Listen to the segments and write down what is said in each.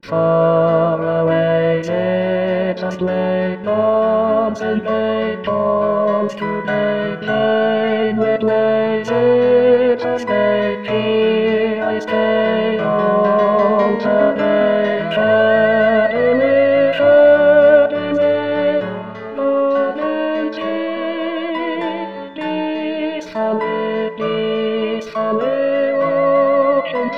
Far away it and late knobs and late balls to make plain with lazy and make here I stay all the day. Chatting with loving these family watching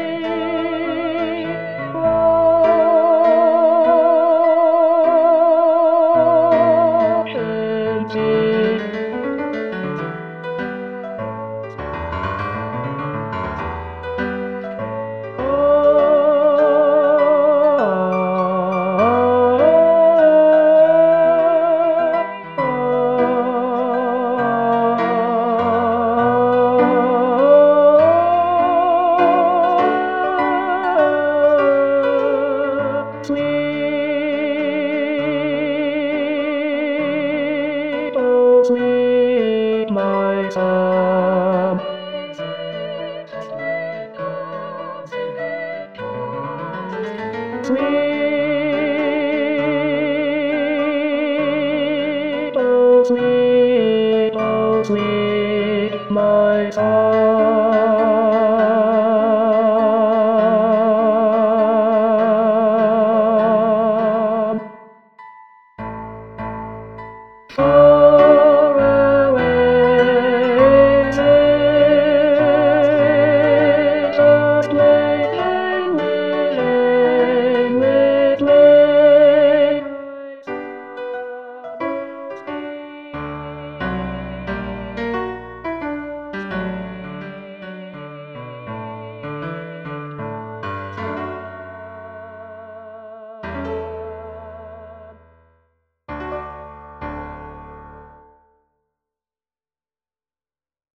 Sweet, oh sweet my son. Sweet, oh sweet, my son.